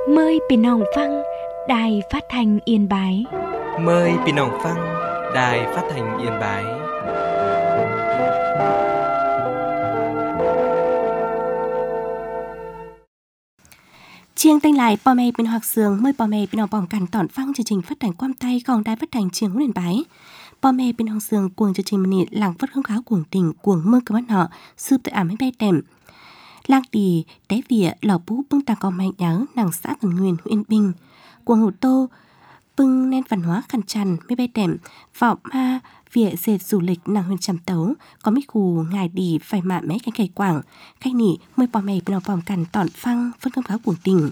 Mờiพี่น้องฟังđài phát thanh Yên Bái. Mời พี่น้องฟัง Đài Phát thanh Yên Bái. Chiêng tênh lại bò mê bên hoặc sường mời bò mê bên học bỏng cằn tỏn phăng chương trình phát thanh quam tay còn đài phát thanh Chiêng Yên Bái. Bò mê bên học sường cuồng chương trình mini làng phát không kháo cuồng tình cuồng mơ cơ bắt họ sụp tự ảm mấy bay đệm. Lang tì té vỉa lò bú bưng tàng còn mạnh nhớ nàng xã Vân Nguyên huyện Yên Bình. Cuồng hồ tô bưng nên văn hóa khăn chăn mấy bay đệm vọng ma vỉa dệt du lịch nàng huyện Trầm Tấu có mấy khu ngài đi phải mạ mấy cánh cây quảng khách nỉ mời bò mê bên học bỏng cằn tỏn phăng phân không kháo cuồng tình.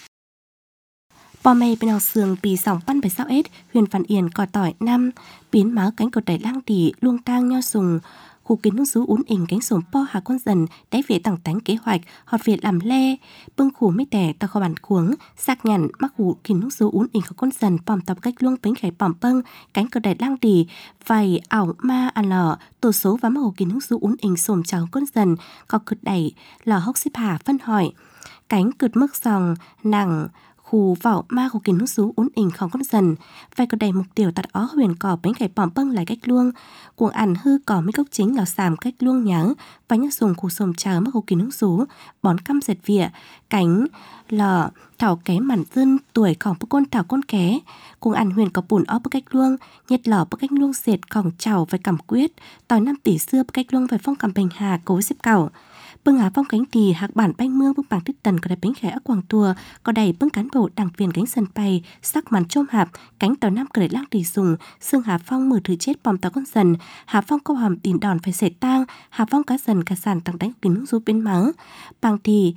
Bò mê bên học sường bì sòng pan bài sao ết huyền Văn Yên cò tỏi năm biến máu cánh cột đẩy lang tì luông tang nho sùng khu kiến nước rú ún ỉnh cánh sổm po hà con dần đáy về tặng tánh kế hoạch họt việt làm le bưng khủ mấy tẻ tao kho bản cuống sạc nhằn mắc hủ kiến nước rú ún ỉnh có con dần pòm tập cách luông bánh khải pòm bâng cánh cột đẩy lang tì vầy ảo ma ăn lò tổ số và mắc hủ kiến nước rú ún ỉnh sổm cháu con dần có cực đẩy lò hốc xếp hà phân hỏi cánh cực mức dòng nàng khu vỏ ma khu kiến nước rú ún ỉnh không con dần phải có đầy mục tiêu tạt ó huyền cỏ bánh khải pòm bâng lại cách luông cuồng ăn hư cỏ mấy gốc chính là sàm cách luông nhớ và nhắc dùng khu sồm chờ mắc khu kiến nước rú bón căm dệt vỉa cánh lò thảo ké mảnh dân tuổi khỏng bức con thảo con ké cuồng ăn huyền có bùn ó bức cách luông nhiệt lò bức cách luông dệt khỏng chảo phải cầm quyết tỏi 5 tỷ xưa bức cách luông phải phong cầm bình hà cố xếp cảo bưng á phong cánh tì hạc bản banh mương bưng bảng tích tần có đầy bánh khẽ ở quảng tua có đầy bưng cán bộ đảng viên cánh sân bay sắc màn trôm hạp cánh tàu nam cởi lang tì sùng xương hà phong mở thử chết bòm tàu con dần hà phong câu hòm tìm đòn phải sệt tang hà phong cá dần cá sàn tăng đánh kính rú bên máng bằng thì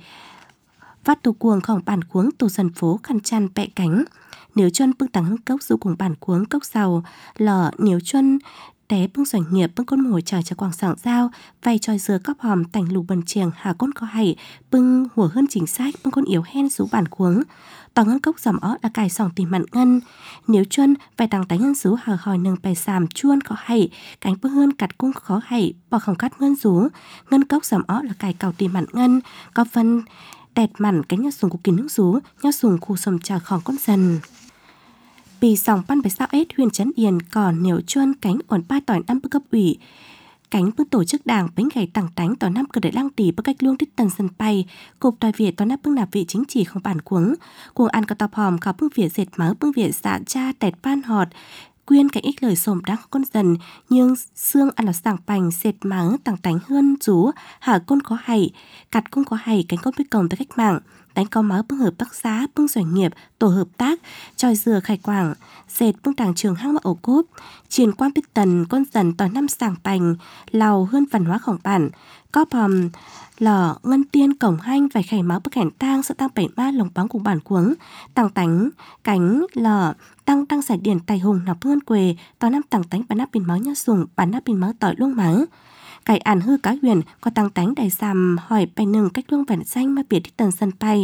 vắt tù cuồng khổng bản cuống tù dần phố khăn chăn bẹ cánh nếu chân bưng tăng hưng cốc du cùng bản cuống cốc sầu lò nếu chân té bưng doanh nghiệp bưng con mồi trời cho quảng sảng giao vay tròi dừa cóp hòm tành lù bần chiềng hà con có hay bưng hùa hơn chính sách bưng con yếu hen rú bản cuống tòng ngân cốc dòm ó là cài sòng tìm mặn ngân nếu chuân vài tàng tánh ngân rú hờ hòi nâng bè sàm chuôn có hay cánh bưng hơn cặt cung khó hay bỏ không cắt ngân rú ngân cốc dòm ó là cài cào tìm mặn ngân có phân đẹt mặn cánh nhát sùng của kín nước rú nhát sùng khu sầm trà khòng con dần bì sòng pan bài sao ết huyền Trấn Yên còn nếu chuân cánh ổn ba tỏi 5 bức cấp ủy cánh bức tổ chức đảng bánh gầy tặng tánh tỏi 5 cờ đợi lang tỷ bức cách luông tích tần sân bay cục tỏi việt tỏi 5 bức nạp vị chính trị không bản cuống cuồng ăn có tọp hòm có bức việt dệt máu bức việt dạ cha tẹt pan họt quyên cái ích lời sồm đáng con dần nhưng xương ăn là sảng bành dệt máu tặng tánh hơn rú hả con có hay cặt cung có hay cánh con biết cổng tới cách mạng đánh có máu bưng hợp tác xã bưng doanh nghiệp tổ hợp tác tròi dừa khai quảng dệt bưng tàng trường hang ổ cốp triển quan tích tần con dần tỏi 5 sảng bành lào hơn văn hóa khổng bản có bòm lò ngân tiên cổng hanh vài khải máu bức cảnh tang sẽ tăng 7 ma lồng bóng cùng bản cuống tàng tánh cánh lò tăng giải điển tài hùng nọc ngân quề tỏi 5 tàng tánh bản nắp pin máu nhá sùng bản nắp pin máu tỏi luông máu cải ản hư cá huyền có tăng tánh đầy sàm hỏi bài nừng cách luông vẻn xanh mà biệt thích tần sân bay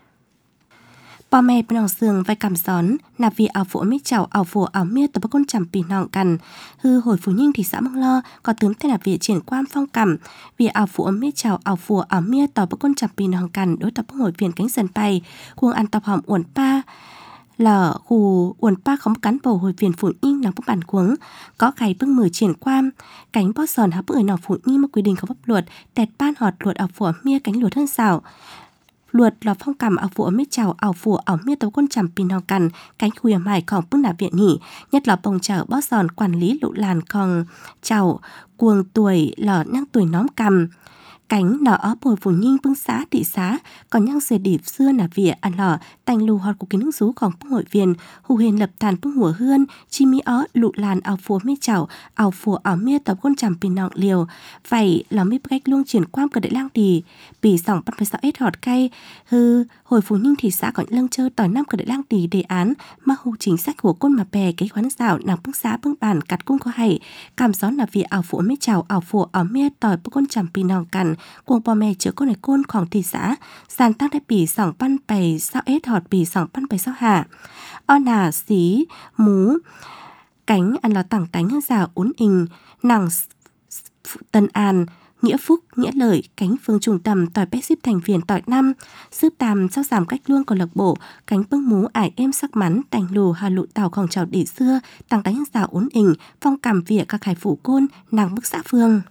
bò mẹ bên hòng sườn vai cầm gión nạp vì ảo phụ mít chảo ảo phụ ảo mía tập con chầm pì nọng cằn hư hồi phú ninh thị xã Măng Lo có tướng tên là vị triển quan phong cẩm vì ảo phụ mít chảo ảo phụ ảo mía tập con chầm pì nọng cằn đối tập hội viện cánh sân bay cuồng ăn tập hòm uẩn pa là khu uẩn pa không cán bầu hồi viện phụ ninh nằm bức bản cuống có cái bưng mở triển quan cánh bó sòn hấp bưởi nọ phụ ninh mà quy định có pháp luật tẹt ban họt luật ảo phụ mía cánh luật hơn xảo luật là phong cầm ảo phụ mít chảo ảo phụ ảo mía tấu con chầm pin hào cằn cánh khuya mải còn bưng nạp viện nhỉ nhất là bồng chảo bó sòn quản lý lụ làn còn chảo cuồng tuổi lò nhang tuổi nóm cầm cánh nọ ó bồi phủ nhinh bưng xã thị xã còn nhang dệt điệp xưa nà vỉa ăn lò tành lù họt của kính nước rú còn bưng hội viên hù huyền lập tàn bưng hùa hươn chi mi ó lụ làn ảo phụ mít chảo ảo phụ ảo mía tấu con chầm pin nọng liều vậy là mít cách luông triển quan cờ đại lang tì bì sòng bắt phải sao ết họt cay hư hồi phú ninh thị xã còn lâng chơ tỏi 5 cờ đại lang tì đề án mà hù chính sách của côn mà bè cái khoán xảo nào bưng xã bưng bản cắt cung có hay cảm gió là vì ảo phụ mít chảo ảo phụ ảo mía tỏi bưng con chầm pin nọng cằn cuồng bò mẹ chữa con này côn khoảng thị xã sàn tác đại bì sòng pan bày sao ết họt bì sòng pan bày sao hà o nà xí mú cánh ăn là tảng tánh hơn rào uốn ình nàng Tân An nghĩa phúc, nghĩa lợi, cánh phương trung tâm tỏi bé xếp thành viên tỏi năm, xếp tam sao giảm cách luôn của lạc bộ, cánh bưng mú ải êm sắc mắn, tành lù hà lụ tàu khòng trào để xưa, tăng đánh rào ốn ỉnh, phong cảm vỉa các hải phủ côn, nàng bức xã phương.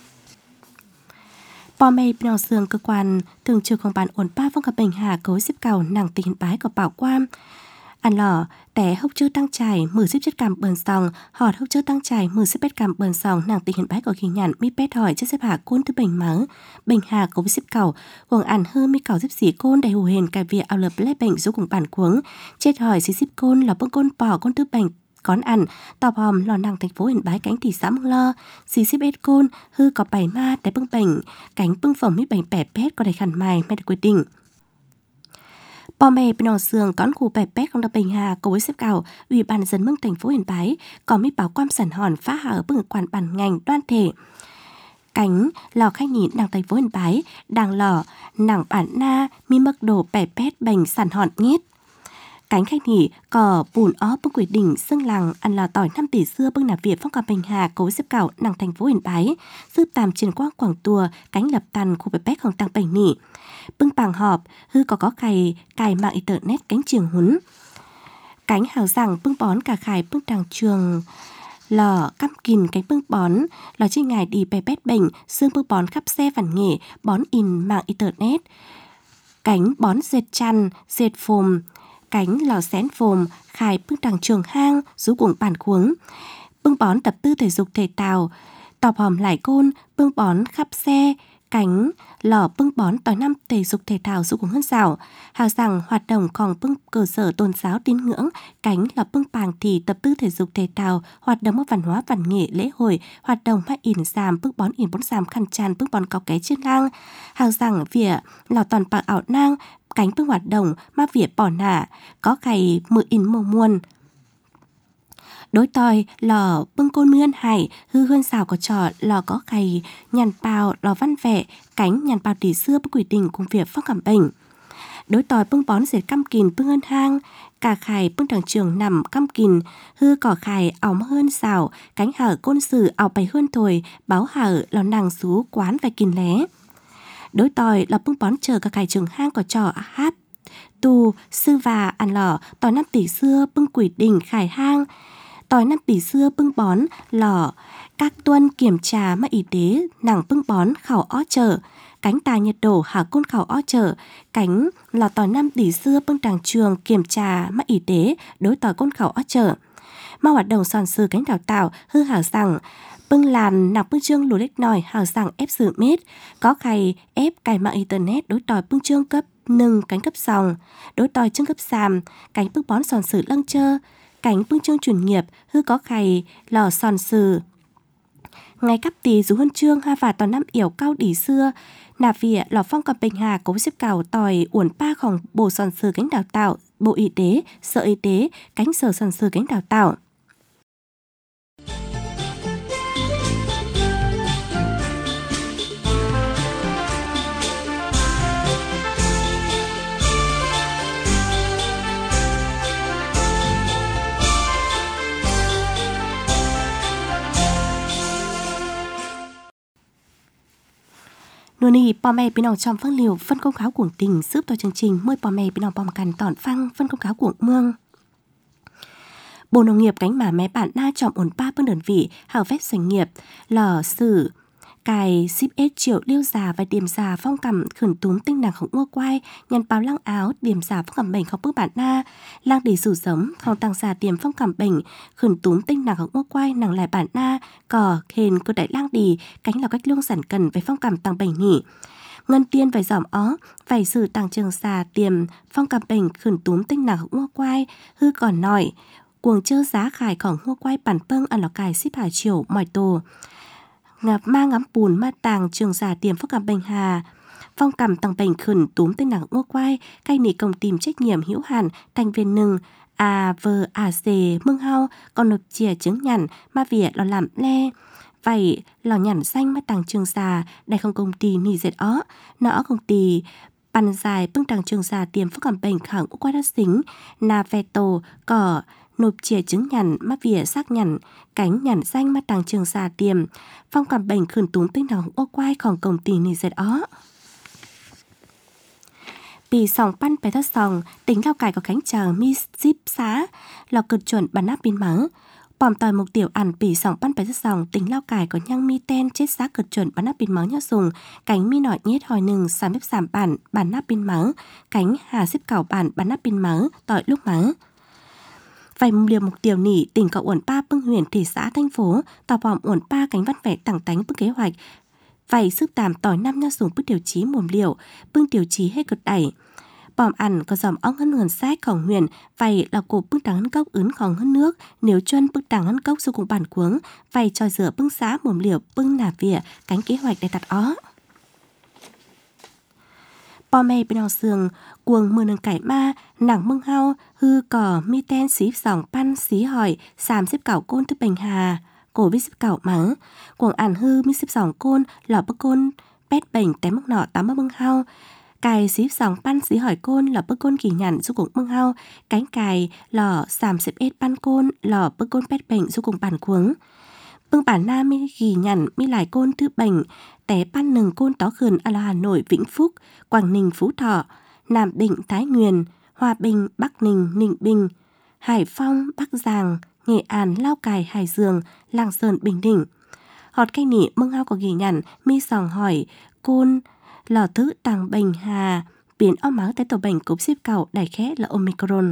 Bò mê bên sương cơ quan thường trựcของ bản ổn ba phong gặp bình hà cối xếp cầu nàng tình hiện bái của bảo quam. Ăn lò, té hốc chơ tăng trải, mử xếp chất cảm bờn sòng, họt hốc chơ tăng trải, mử xếp bét cảm bờn sòng, nàng tình hiện bái của khí nhàn, mi bét hỏi chất xếp hạ côn thứ bình mớ. Bình hà cối xếp cầu, quần ăn hư mi cầu xếp xỉ côn đầy hù hền cài vỉa ao lập lê bệnh dù cùng bản cuống. Chết hỏi xí xếp côn là bưng côn bò côn thứ bình cón ăn, tò hòm lò nàng thành phố hiện bái cánh thị xã Mông Lo, xí xếp ết côn, hư có bảy ma, đáy bưng bệnh, cánh bưng phòng mi bệnh bẻ pét có đầy khẩn mài, mẹ được quyết định. Bò mè bên nòng sườn cón khu bẻ pét không đặc bình hà cầu với xếp cầu, ủy ban dân mương thành phố hiện bái, có mi bảo quan sản hòn phá hạ ở bưng quan bản ngành đoan thể. Cánh lò khách nhịn nàng thành phố hiện bái, đàng lò, nàng bản na, mi mực đồ bẻ pét bành sản hòn nhét. Cánh khách nghỉ cỏ bùn ó bưng quỷ đỉnh xương làng ăn lò tỏi 5 tỷ xưa bưng nạp việt phong cảm bình hà cối xếp cảo nàng thành phố hiện bái sư tàm truyền quang quảng tùa cánh lập tàn khu bếp bét không tăng bành nỉ bưng bàng họp hư có cài mạng internet cánh trường huấn cánh hào rằng bưng bón cả khải bưng tràng trường lò căm kìn cánh bưng bón lò trên ngày đi bè bét bệnh xương bưng bón khắp xe vằn nghề bón in mạng internet cánh bón dệt chăn dệt phồm cánh lò xén phồm khai bưng tràng trường hang rú cuồng bản cuống bưng bón tập tư thể dục thể tàu tọp hòm lại côn bưng bón khắp xe cánh lò bưng bón tỏi năm thể dục thể thao rú cuồng hơn rào hào rằng hoạt động còn bưng cơ sở tôn giáo tín ngưỡng cánh lò bưng bàng thì tập tư thể dục thể thao hoạt động văn hóa văn nghệ lễ hội hoạt động mai in giảm bưng bón in bốn giảm khăn tràn bưng bón có ké trên ngang hào rằng vỉa lò toàn bạc ảo nang cánh bưng hoạt động ma vỉa bỏ nả có cày mưa in màu muôn đối tòi lò bưng côn mươn hải hư hơn xào có trò lò có cày nhàn bào lò văn vẹ cánh nhàn bào tỷ xưa bưng quỷ đình cùng việc phong cảm bệnh đối tòi bưng bón dệt căm kìn bưng hơn hang cả khải bưng tràng trường nằm căm kìn hư cỏ khải áo hơn xào cánh hở côn sử áo bày hơn thổi báo hở lò nàng xú quán và kìn lé đối tòi là bưng bón chờ cả khải trường hang có trò hát tù sư và ăn lò tỏi 5 tỷ xưa bưng quỷ đình khải hang tỏi 5 tỷ xưa bưng bón lò các tuân kiểm tra mà y tế nàng bưng bón khảo ó chở cánh tài nhiệt độ hạ côn khảo ó chở cánh lò tỏi 5 tỷ xưa bưng tràng trường kiểm tra mà y tế đối tỏi côn khảo ó chở mà hoạt động sòn sư cánh đào tạo hư hảo rằng bưng làn nạp bưng chương lùa đếch nòi hào rằng ép sự mết có khay ép cài mạng internet đối tỏi bưng chương cấp nâng cánh cấp sòng đối tỏi chương cấp sàm cánh bưng bón sòn sử lăng chơ cánh bưng chương chuyên nghiệp hư có khay lò sòn sử ngày cấp tỷ dù hơn chương ha và toàn năm yểu cao đỉ xưa nạp vỉa lò phong cầm bình hà cố xếp cào tỏi uẩn pa khòng bổ sòn sử cánh đào tạo bộ y tế sở y tế cánh sở sòn sử cánh đào tạo Nô nì bò mè bên nòng trong phân liều phân công kháo cuồng tình giúp cho chương trình mời bò mè bên nòng bòm cằn tỏn phăng phân công kháo cuồng mương. Bộ nông nghiệp cánh mà mé bản na chọn ổn ba bên đơn vị hào phép doanh nghiệp lò sử cài ship ết triệu liêu già và điểm già phong cầm khẩn túm tinh nàng không mua quay nhằn báo lăng áo điểm già phong cầm bệnh không bước bản na lang để sử giống không tăng già điểm phong cầm bệnh khẩn túm tinh nàng không mua quay nàng lại bản na cỏ hền cơ đại lang đi cánh là cách lương sản cần về phong cầm tăng bệnh nhỉ ngân tiên phải dòm ó phải sử tăng trường già điểm phong cầm bệnh khẩn túm tinh nàng không mua quay hư còn nổi cuồng chơ giá khải khổng mua quay bản pâng ăn lò cài ship hà chiều mỏi tổ ngập ma ngắm bùn ma tàng trường giả tiềm phong cảm bệnh hà phong cảm tăng bệnh khẩn túm tên nàng mua quay cay nỉ công tìm trách nhiệm hữu hạn thành viên nừng mương hao còn nộp chìa chứng nhằn ma vỉa lò làm le vậy lò nhằn xanh ma tàng trường giả đại không công ty nỉ dệt ó nọ công ty bàn dài bưng tàng trường giả tiềm phong cảm bệnh khẳng quay đắt xính na ve tổ cỏ nộp chìa chứng nhận má vỉa xác nhận cánh nhận danh má tàng trường xà tiềm phong cầm bệnh khẩn túng tinh đồng ô quayของcông ty này dệt ó.ปี2082tỉnh Lào Cai có cánh chờ mi ship xá lò cực chuẩn bản áp pin mở. Bòm tòi mục tiêu ảnhปี 2082 tỉnh Lào Cai có nhang mi ten chết xác cực chuẩn bản áp pin mở nhớ dùng cánh mi nọi nhết hỏi nừng sám bếp sám bản áp pin mở cánh hà xếp cảo bản áp pin mở tỏi lúc mở. Vậy mục tiêu nỉ tỉnh có uẩn pa bưng huyện thị xã thành phố tỏ bòm uẩn pa cánh văn vẻ tẳng tánh bưng kế hoạch. Vậy sức tạm tỏi năm nhớ dùng bức điều chí mồm liệu bưng điều chí hết cực đẩy. Bòm ăn có dòm ong hân nguồn sáchของhuyền vậy là cổ bưng đằng hân cốc ứngของhân nước nếu chân bưng đằng hân cốc xuống cùng bản cuống vậy cho rửa bưng xá mồm liều bưng nà vỉa cánh kế hoạch để đặt ó. Bò mê bên hò sườn cuồng mưa nâng cải ma nặng mưng hao hư cỏ mi ten xí sòng pan xí hỏi xàm xếp cảo côn tư bình hà cổ biết xếp cảo mắng cuồng ăn hư mi xếp sòng côn lò bơ côn pét bình té mốc nọ tám mưng hao cài xí sòng pan xí hỏi côn lò bơ côn kỳ nhằn du cùng mưng hao cánh cài lò xàm xếp ết pan côn lò bơ côn pét bình du cùng bản cuống bưng bản na mi kỳ nhằn mi lại côn tư bình té pan nừng côn tó khườn à là Hà Nội Vĩnh Phúc Quảng Ninh Phú Thọ Nam Định Thái Nguyên Hòa Bình Bắc Ninh Ninh Bình Hải Phòng Bắc Giang Nghệ An Lào Cai Hải Dương Lạng Sơn Bình Định họt cây nỉ mưng hao có ghi nhận mi sòng hỏi côn lò thứ tàng bình hà biến áo máu tới tổ bệnh cúm xếp cẩu đại khé là Omicron.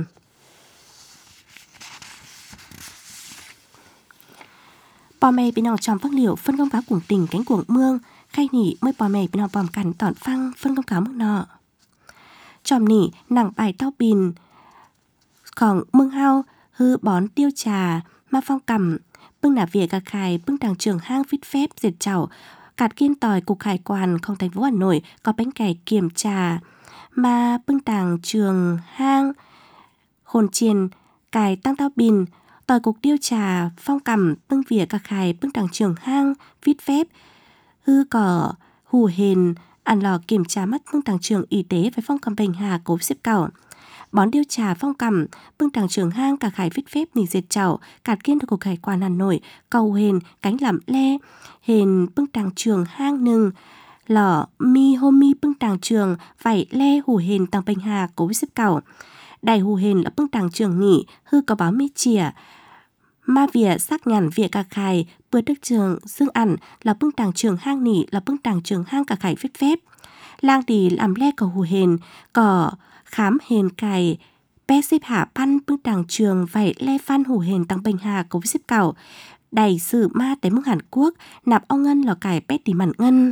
Bò mè bên nòng tròm phát liệu phân công cáo cuồng tình cánh cuồng mương khai nỉ mới bò mè bên nòng bòm cắn tỏn phăng phân công cáo mức nọ. Tròm nỉ nặng bài tao bìnของmương hao hư bón tiêu trà ma phong cầm bưng nả vỉa cà khải bưng đàng trường hang vít phép diệt chảo cạt kiên tòi cục hải quan không thành phố Hà Nội có bánh cày kiểm trà mà bưng tàng trường hang hồn chiền cài tăng tao bìn tòi cục tiêu trà phong cầm bưng vỉa cà khải bưng tàng trường hang vít phép hư cỏ hù hền ăn lò kiểm tra mắt bưng tàng trường y tế với phong cầm bình hà cố xếp cảo bón điêu trà phong cầm bưng tàng trường hang cả khải vít phép nỉ diệt chảo cạt kiên được cục hải quan Hà Nội cầu hền cánh làm le hền bưng tàng trường hang nừng lỏ mi hôm mi bưng tàng trường vảy le hù hền tàng bình hà cố xếp cảo đài hù hền là bưng tàng trường nghỉ hư có báo mi chìa ma vỉa xác nhằn vỉa cà khải bữa đức trường dương ẩn là bưng tàng trường hang nỉ là bưng tàng trường hang cả khải vít phép lang thì làm le cầu hù hền cỏ khám hền cài bé xếp hạ pan bưng tàng trường vậy le phan hủ hền tăng bình hà cố xếp cảo đẩy sự ma tới mức Hàn Quốc nạp ông ngân lò cải bé tỉ mặn ngân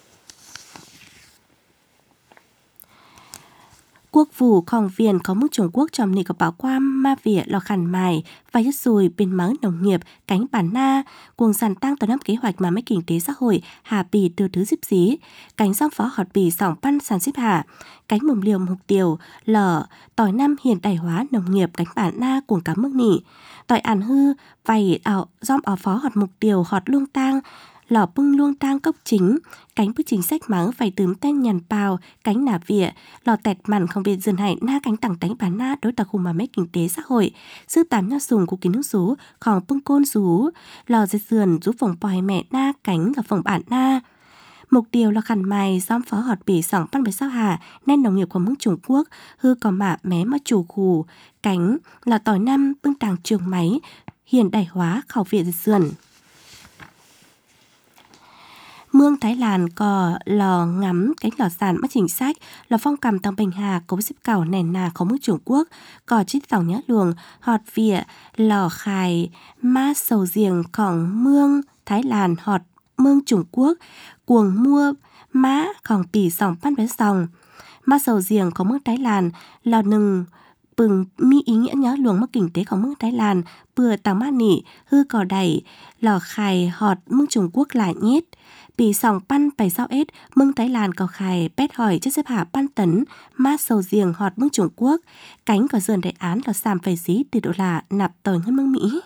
quốc vụของviện có mức Trung Quốc tròm nỉ có bảo quan ma vỉa lò khăn mài và nhất rồi bên mắng nông nghiệp cánh bản na cuồng sàn tăng toàn năm kế hoạch mà mấy kinh tế xã hội hà bì từ thứ dịp xí cánh song phó họt bì sòng pan sàn xếp hạ cánh mồm liều mục tiêu lở tỏi năm hiện đại hóa nông nghiệp cánh bản na cuồng cá mức nỉ tỏi ản hư vầy ảo dom ở phó họt mục tiêu họt luông tang lò bưng luông tang cốc chính cánh bức chính sách mắng phải tướm tên nhằn bào cánh nả vỉa lò tẹt mặn không biết dần hại na cánh tẳng tánh bán na đối đặc khu mà mấy kinh tế xã hội sư tám nho sùng của kín nước rúของbưng côn rú lò dệt sườn rú phồng pòi mẹ na cánh là phồng bản na mục tiêu là khăn mày xóm phó họt bỉ sòng pan với sao hà nên nông nghiệp của mức Trung Quốc hư có mạ mé mà chủ khù cánh là tỏi năm bưng tàng trường máy hiện đại hóa khảo viện dệt sườn mương Thái Lan có lò ngắm cánh lò sàn mắt chính sách lò phong cầm tăng bình hà cố xếp cảo nền nà có mức Trung Quốc có chít dòng nhá luồng họt vỉa lò khài ma sầu giềngของmương Thái Lan họt mương Trung Quốc cuồng mua máของปีsòng pan với sòng ma sầu giềng của mương Thái Lan lò nừng bừng mi ý nghĩa nhớ luồng mất kinh tế của mương Thái Lan bừa tàng ma nỉ hư cò đẩy lò khài họt mương Trung Quốc lại nhétปีsòng pan bảy sao ết mương Thái Lan có khài pét hỏi chất xếp hạ pan tấn ma sầu giềng họt mương Trung Quốc cánh có dườn đại án là sàm phải dí từ độ là nạp tờ ngân mương Mỹ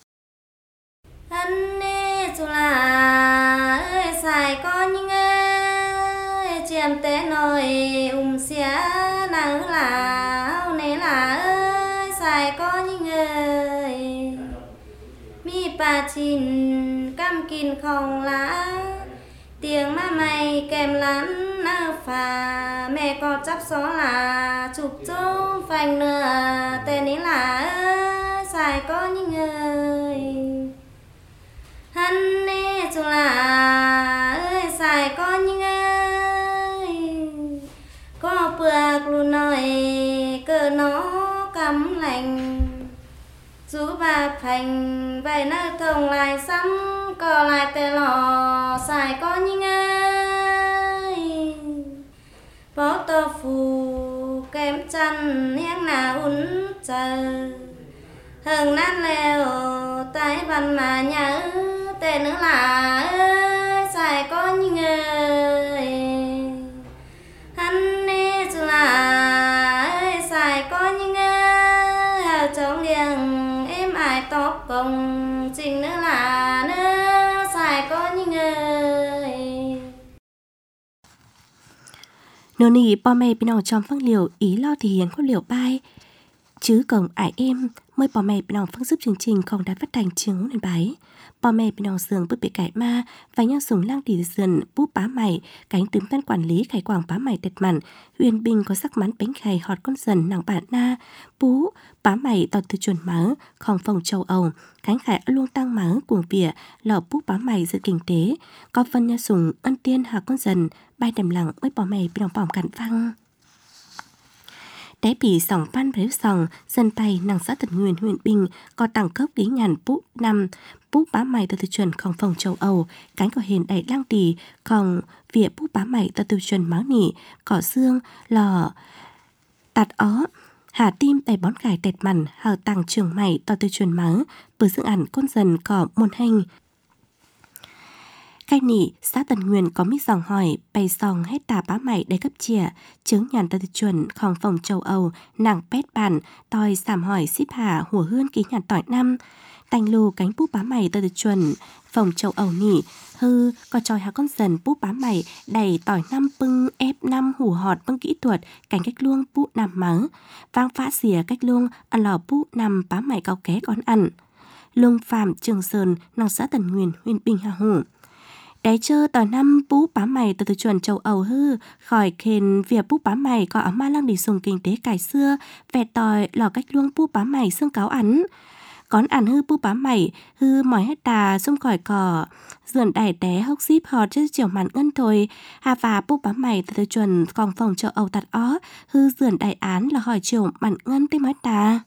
chú là xài con nhưng ơi chiêm té nồi xía nàng là nè là ơi xài con nhưng ơi là chín cam kín không lá tiếng má mày kèm lắn nơ phà mẹ có chắp xó là chụp trông phanh nửa tên ấy là xài có những người hắn nè chung là xài có những người có bược luôn nói cơ nó cắm lành dù bà thành vậy nó thông lại xăm có lại tê lò xài có những ai bó tô phù kem chăn hiếng nào ún chờ hừng nát leo tay văn mà nhớ tê nữa là xài có những người hắn nè dù là xài có những người hào trong liêng ai tóc công trình nữa là nữa xài có những người nô nì po mẹ bên nào trong phương liều ý lo thì hiền có liều bay chứ cổng ải em mới po mẹ bên nào phương giúp chương trình không đã phát thành trường nên bái po mẹ bên nào giường bức bị cải ma và nhau súng lang tỉ dần búp bá mày cánh tướng ban quản lý khải quảng bá mày tệt mặn huyền bình có sắc mắn bánh khải hot con dần nàng bạn na bú bá mày tọt từ chuẩn mớ không phòng châu Âu cánh khải luôn tăng mớ cuồng vỉa lọ búp bá mày dự kinh tế có phân nhau súng ân tiên hạ con dần bay đầm lặng mới po mẹ bên nào bỏng cặn văng té bị sòng ban với sòng dân tay nàng xã Tần Nguyên huyện Bình có đẳng cấp ký nhàn búp năm búp bá mày từ tiêu chuẩn không phòng châu Âu cánh có hình đầy lang tì còn vỉa búp bá mày từ tiêu chuẩn máu nỉ cỏ xương lò tạt ó hà tim đầy bón gài tẹt mặn hào tàng trường mày từ tiêu chuẩn máu bữa dựng ảnh con dần cỏ môn hình Cái nỉ, xã Tần Nguyên có mít dòng hỏi, bày sòng hết tà bá mày đầy cấp chìa, chứng nhàn tờ chuẩn khòng phòng châu Âu, nàng pét bản, tòi sảm hỏi ship hà hùa hươn ký nhàn tỏi năm. Tành lù cánh búp bá mày tờ chuẩn phòng châu Âu nỉ, hư có tròi hà con dần búp bá mày đầy tỏi năm bưng ép năm hủ họt bưng kỹ thuật, cánh cách luông búp nằm mắng, vang phá xìa cách luông ăn lò búp nằm bá mày cao ké con ăn. Lung Phạm Trường Sơn, nàng xã Tần Nguyên, huyện Bình Hà Hủ. Đáy chơ tỏi năm búp bá mày từ chuẩn châu Âu hư, khỏi khen việc búp bá mày có áo ma lăng đi dùng kinh tế cải xưa, vẹt tỏi lò cách luông búp bá mày xương cáo ăn. Con ăn hư búp bá mày, hư mỏi hết tà xung khỏi cỏ, dườn đẩy té hốc xíp họt chứ chiều mặn ngân thôi. Hà và búp bá mày từ chuẩn còn phòng châu Âu tạt ó, hư dườn đẩy án là hỏi chiều mặn ngân tới mỏi tà.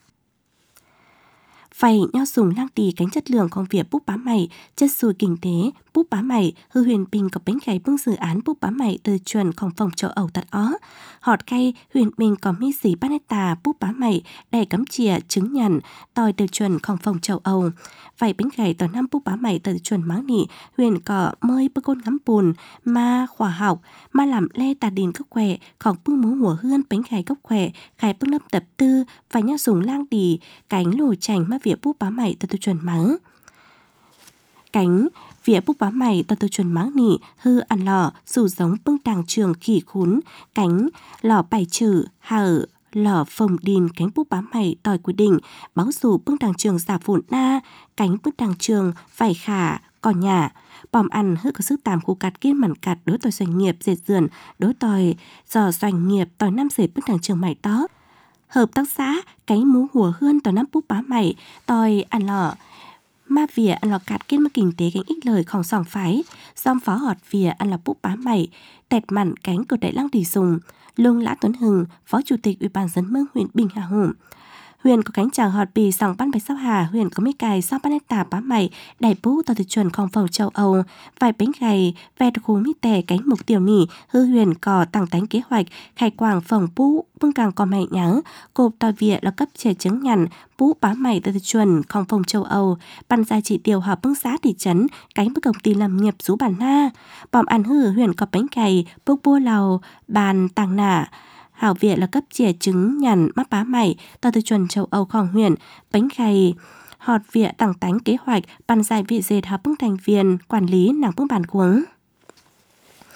Phải nhau dùng lang tì cánh chất lượng công việc búp bá mày, chất xùi kinh tế, búp bá mày, hư huyền bình có bánh gáy bưng dự án búp bá mày từ chuẩnของphòng châu Âu tạt ó. Họt cay, huyền bình có mi xí bát tà búp bá mày, đầy cắm chìa, chứng nhận, tòi từ chuẩnของphòng châu Âu. Vậy bánh gáy tòi năm búp bá mày từ chuẩn máng nị, huyền có mơi bơ côn ngắm bùn, ma khỏa học, ma làm lê tà đìn cốc khỏe,ของbưng múa hùa hươn bánh gáy cốc khỏe, khai bưng lâm tập tư, và nhau dùng lang tì, cánh lù chành ma việc búp bá mày từ chuẩn máng. Cánh vía búp bá mày từ chuẩn máng nỉ hư ăn lò dù giống bưng tàng trường khỉ khún cánh lò bài trừ hở lò phồng đìn cánh búp bá mày tòi quy định báo dù bưng tàng trường giả phụn na cánh bưng tàng trường vải khả còn nhà bòm ăn hư có sức tàm khu cắt kiên mặn cặt đối tòi doanh nghiệp dệt dườn đối tòi dò doanh nghiệp tòi năm dệt bưng tàng trường mày tó hợp tác xã cánh mú hùa hươn tòi năm búp bá mày tòi ăn lò ma vỉa ăn lò cạt kiên mà kinh tế cánh ích lờiของsòng phái dòng phó họt vỉa ăn lò búp bá mày tẹt mặn cánh cột đại lăng đi dùng Lương Lã Tuấn Hừng phó chủ tịch ủy ban dân mương huyện Bình Hà Hủ. Huyền có cánh chào họt bì sòng ban bạch sao hà huyền có mấy cài sao ban tà bá mày đại bú tàu từ chuẩnของphòng châu Âu vài bánh gầy vẹt khu mi tè cánh mục tiểu nỉ hư huyền có tăng tánh kế hoạch khai quảng phòng bú bưng càng có mày nhớ cộp tòa vỉa là cấp trẻ chứng nhận bú bá mày từ chuẩnของphòng châu Âu ban gia chỉ tiêu họp bưng xã thị trấn cánh bức công ty làm nghiệp rú bản na bòm ăn hư huyền có bánh gầy bốc bua lầu bàn tàng nả hảo viện là cấp trẻ chứng nhận mắc bá mày tàu từ chuẩn châu Âuของhuyện bánh gầy họt viện tăng tánh kế hoạch ban giải vị dệt hợp bưng thành viên quản lý nàng bưng bản cuống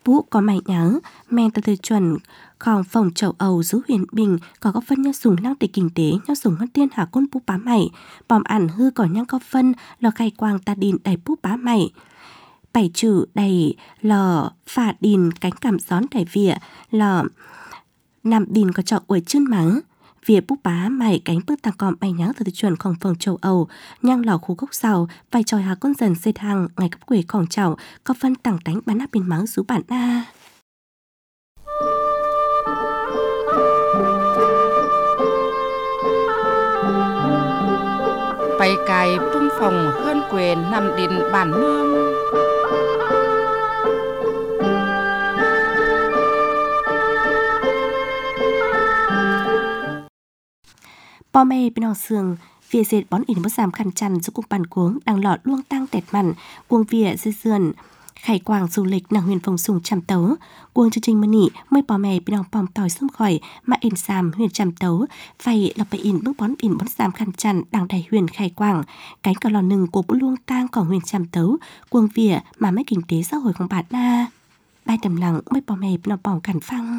Bú có mày nhớ, men từ chuẩn còn phòng chậu ầu rú huyền bình có góp phân nhau sùng lăng để kinh tế nhau sùng ngân tiên hạ côn bú bá mày bòm ản hư có nhang góp phân lò khai quang ta đìn đầy bú bá mày bảy chữ đầy lò phà đìn cánh cảm gión đầy vỉa lò nằm đìn có trọ uổi chân mắng vỉa bú bá mày cánh bước tăng còm mày nhớ từ chuẩnของphòng chậu ầu nhang lò khu gốc sào vài tròi hà con dần xây hàng ngày cấp quỷของchậu có phân tặng tánh bán áp bên mắng rú bản na ไปไกลปึ้งฝ่งเฮือนเกวนนำดินบ้านเมืองพ่อแม่เป็นน้องเสืองเวียเสร็จบอนอินบ่สามคันจันสุกุปันกวงดังหลอดล่วงตั้งแตดมันกวงเวียเสื่อนไข่กวางสูเล็กนางhuyền phòng sùng chăm tấuกวงchương trìnhมื้อนี้เมื่อพ่อแม่พี่น้องปอมต่อยซุ่มข่อยมาเอ็นซามhuyền chăm tấuไฟเราไปอินเบิ่งบอนอินบอนสามคันจันดังใดhuyềnไข่กวางcánh cờ lòหนึ่งcủa bút luông tangของhuyền chăm tấuกวงเวียมาไม่kinh tế xã hộiของบาทหน้าbài tầm lặngเมื่อพ่อแม่พี่น้องปอมกันฟัง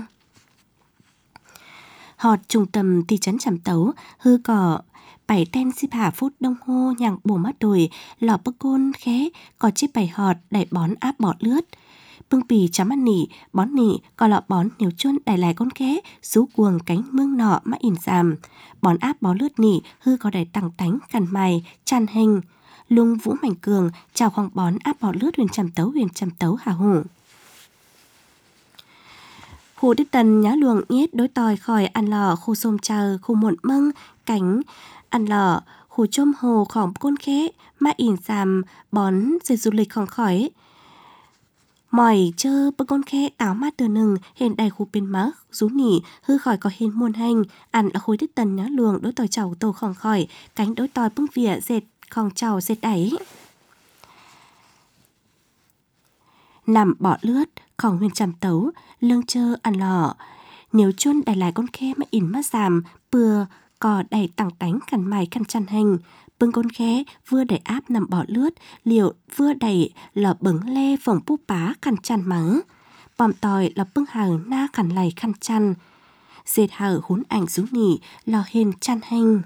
หอดtrung tâm thị trấn Trạm Tấu hư cỏ 7 ten 15 phút đồng hồ nhàng bổ mắt đồi lò bức côn khé có chiếc bài họt đẩy bón áp bọt lướt bưng pì chấm ăn nỉ bón nỉ có lọ bón nhiều chuôn đẩy lại con khé rú cuồng cánh mương nọ mà ỉn giảm bón áp bó lướt nỉ hư có đẩy tặng tánh cằn mày tràn hình lung vũ mảnh cường chào khoang bón áp bọt lướt huyền Trạm Tấu hà hùng khu đích tần nhá luồng nhét đối tòi khỏi ăn lò khu xôm chờ khu muộn mâng cánh ăn lò khu chôm hồของcôn khé mà ỉn giảm bón dệt du lịchของkhỏi mỏi chơ bơ con khé áo mát từ nừng hiện đầy khu bên má rú nỉ hư khỏi có hiện muôn hành ăn là khối đích tần nhá luồng đối tòi chầu tổของkhỏi cánh đối tòi bưng vỉa dệtของchầu dệt đáy nằm bỏ lướtของhuyền Trạm Tấu lương chơ ăn lò nếu chôn đẩy lại con khe mà ỉn mắt giảm bừa cò đẩy tặng tánh cằn mày khăn chăn hành bưng con khe vừa đẩy áp nằm bỏ lướt liệu vừa đẩy lò bứng le phồng búp bá khăn chăn mắng bòm tòi lò bưng hờ na khăn lầy khăn chăn dệt hờ hún ảnh rú nỉ lò hên chăn hành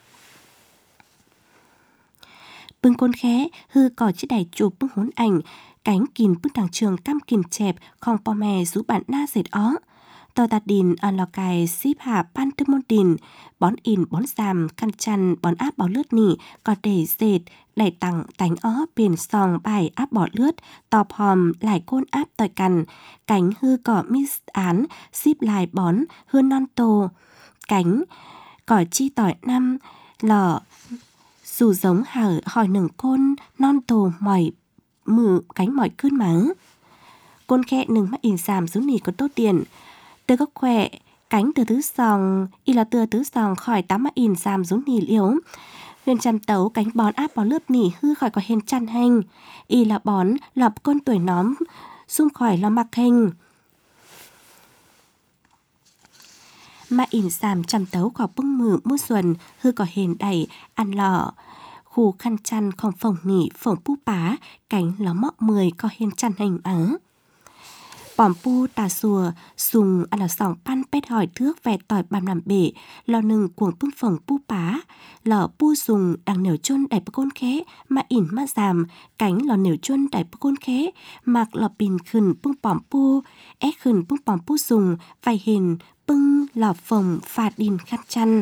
bưng con khe hư cò chỉ đẩy chụp bưng hún ảnh cánh kìm bức đằng trường cam kìm chẹp không po mè rú bản na dệt ó tò tạt đìn ở lò cài xíp hạ pan tư môn đìn bón in bón giảm căn chăn bón áp bỏ lướt nỉ có để dệt đẩy tặng tánh ó biển sòng bài áp bỏ lướt tò hòm lại côn áp tỏi cằn cánh hư cỏ mis án xíp lại bón hư non tô cánh cỏ chi tỏi năm lò dù giống hở hỏi nừng côn non tô mỏi mử cánh mỏi cơn mắng côn khe nừng mắt ỉn giảm rú nỉ có tốt tiền từ góc khỏe cánh từ tứ sòng y là từ tứ sòng khỏi tám mắt ỉn giảm rú nỉ liếu huyền Trạm Tấu cánh bón áp bó lớp nỉ hư khỏi có hên chăn hành y là bón lọc côn tuổi nóm xung khỏi lo mặc hành mà ỉn giảm Trạm Tấu có bưng mử mua xuân hư có hên đẩy ăn lọ khu khăn chăn không phòng nỉ phòng pu bá cánh ló mọ 10 có hên chăn hành ớ bòm pu tà xùa sùng ăn là sòng pan pét hỏi thước vẹt tỏi bàm làm bể lò nừng cuồng bưng phòng pu bá lò pu sùng đang nều chôn đẩy bơ côn khé mà ỉn mà giảm cánh lò nều chôn đẩy bơ côn khé mạc lò pin khẩn bưng bòm pu ép khẩn bưng bòm pu sùng vài hình bưng lò phòng phà đìn khăn chăn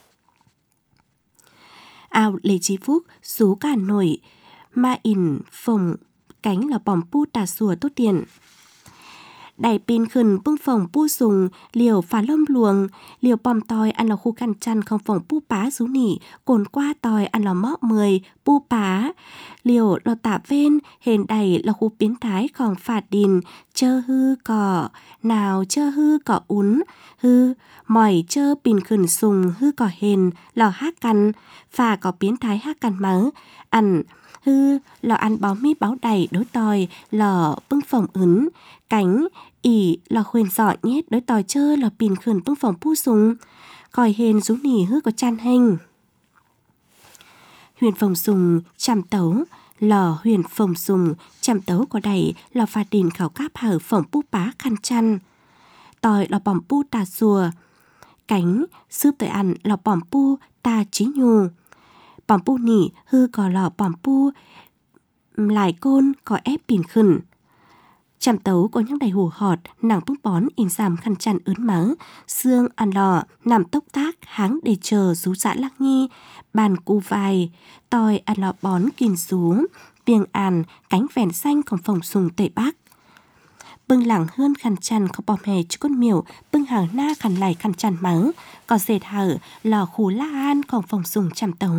ao Lê Chí Phúc số cả nổi ma ỉn phồng cánh là bòm pu tà xùa tốt tiền đẩy pin khẩn bưng phòng pu sùng liều phá lông luồng liều bòm tòi ăn là khu khăn chăn không phòng pu bá rú nỉ cồn qua tòi ăn là mọ 10 pu bá liều lò tả ven hền đầy là khu biến tháiของphạt đìn chơ hư cỏ nào chơ hư cỏ ún hư mỏi chơ pin khẩn sùng hư cỏ hền lò hát căn phà có biến thái hát căn mớ ăn hư lò ăn bó mi báo đầy đối tòi lò bưng phòng ứng cánh ỉ lò khuyên dọ nhét đối tòi chơ lò pin khẩn bưng phòng pu sùng còi hền rú nỉ hư có chăn hành huyền phòng sùng Trạm Tấu lò huyền phồng sùng chạm tấu có đầy lò pha đình khảo cáp hở phồng pu pá khăn chăn tòi lò bỏm pu tà xùa cánh sướp tới ăn lò bỏm pu ta chí nhù bỏm pu nỉ hư có lò bỏm pu lại côn có ép pìn khẩn chạm tấu có những đầy hủ họt nàng tung bón in giảm khăn chăn ướn mớ xương ăn lò nằm tốc tác háng để chờ rú dã lắc nghi bàn cu vai tòi ăn lò bón kìn rú biêng àn cánh vèn xanh còn phòng sùng tây bắc bưng lẳng hơn khăn chăn có bòm hề cho con miểu bưng hàng na khăn lầy khăn chăn mớ có dệt hở lò khủ la an còn phòng sùng chạm tấu.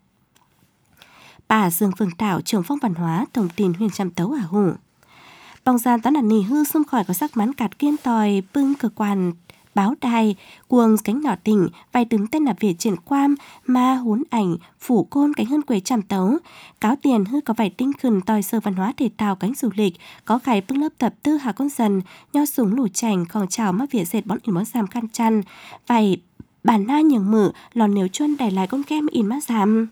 Bà Dương Phương Thảo trưởng phòng văn hóa tổng tin huyện chạm tấu à hủ bong gian toán đàn nì hư xung khỏi có sắc mắn cạt kiên tòi bưng cơ quan báo đài cuồng cánh nhỏ tỉnh vài tướng tên là Việt triển quam ma hốn ảnh phủ côn cánh hơn quế chạm tấu cáo tiền hư có vài tinh khẩn tòi sơ văn hóa thể thao cánh du lịch có khải bưng lớp tập tư hà con dần nho súng lủ chành còn chào mắt Việt dệt bón in bón xàm khăn chăn vài bản na nhường mử lòn nếu chuân đẩy lại con kem in mắt xàm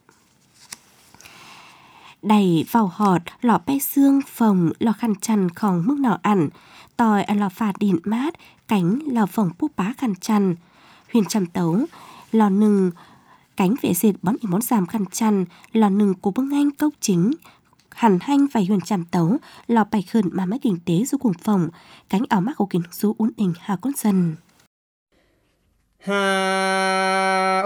đầy vào họt lò bay xương phồng lò khăn chăn khòng mức nọ ẩn tòi lò phà đìn mát cánh lò phồng pu pá khăn chăn huyền chăm tấu lò nừng cánh vệ dệt bón in bón xàm khăn chăn lò nừng của bưng anh cốc chính hẳn hanh và huyền chăm tấu lò bạch khẩn mà mấy kinh tế du cùng phòng cánh ảo mắc của kiến số uốn ỉnh hà con dần hà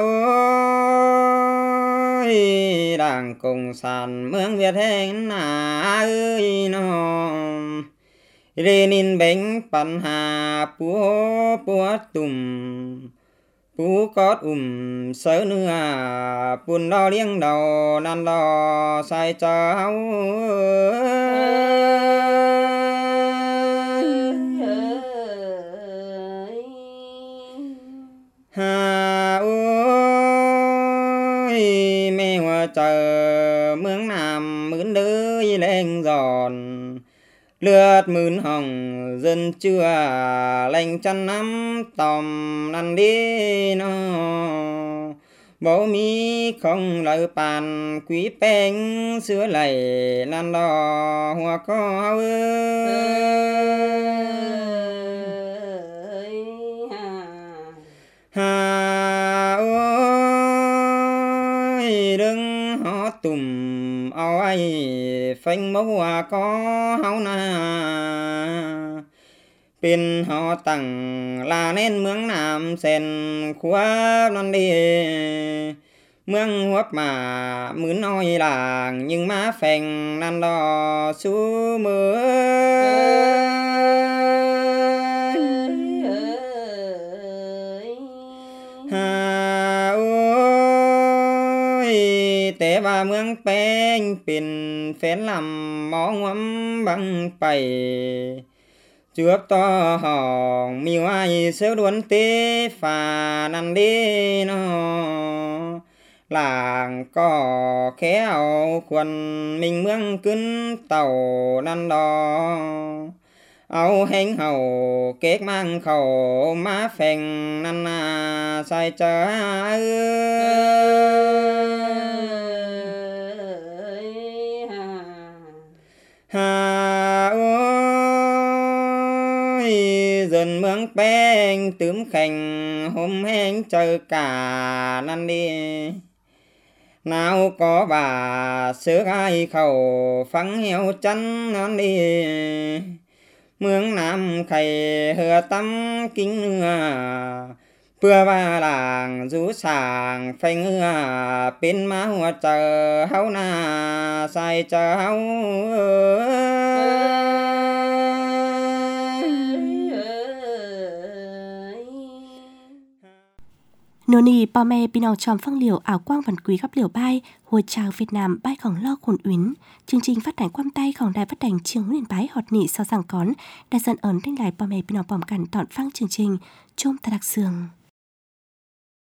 ơi đảng cộng sản mương Việt hẹn na ơi nó Lenin bánh pan hà púa púa tùm pú cót sớ nưa bùn đo liêng đầu nan đo sai cháu hà ơi mẹ hoa chờ mương Nam mướn đới lên giòn lướt mướn hồng dân chưa lành chăn nắm tòm năn đi nó bố mi không lời bàn quý bánh sữa lầy năn đò hoa có hà ơi đừng họ tùm ao ai phanh mẫu hoa có háo na bên họ tặng là nên mương Nam sen khóa non đi mương huấp mà mướn oi làng nhưng má phèn nan đò su mưa hà ơi tế ba mương bèn pin phén làm món ngắm bằng bày chuốc to hòn miêu ai sớ đuốn tế phà năn đi nó làng có khéo quần mình mương cứng tàu năn đò áo hánh hầu kết mang khẩu má phèn năn na sai cha hà ơi dần mương bèn tướm khành hôm hẹn chờ cả năn đi nào có bà sớ ai khẩu phăng heo chăn năn đi mương Nam khay hừa tâm kính bữa ba làng rú sàng phanh bên má hoa chờ háo na sai chờ háo nô nì bò mè bị nòng tròm phăng liều ảo quang văn quý gấp liều bay hồi chào Việt Nam bay khổng lo khổn uyến chương trình phát hành quam tay khổng đài phát hành trường huấn bái họt nị sau rằng cón đại dân ấn thanh lại bò mè bị nòng bòm cản tọn phăng chương trình chôm ta đặc sường